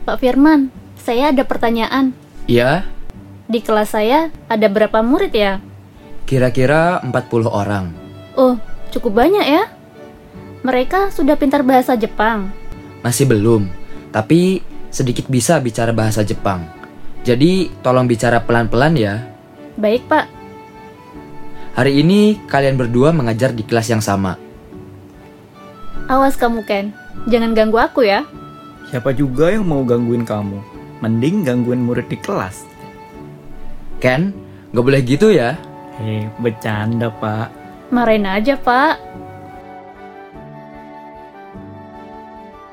Pak Firman, saya ada pertanyaan. Iya, Di kelas saya ada berapa murid ya? kira-kira 40 orang. Oh, cukup banyak ya. Mereka sudah pintar bahasa Jepang. Masih belum, tapi sedikit bisa bicara bahasa Jepang. Jadi tolong bicara pelan-pelan ya. Baik, Pak. Hari ini kalian berdua mengajar di kelas yang sama. Awas kamu, Ken. Jangan ganggu aku ya. Siapa juga yang mau gangguin kamu? Mending gangguin murid di kelas. Ken, gak boleh gitu ya. Bercanda, Pak. Marahin aja, Pak.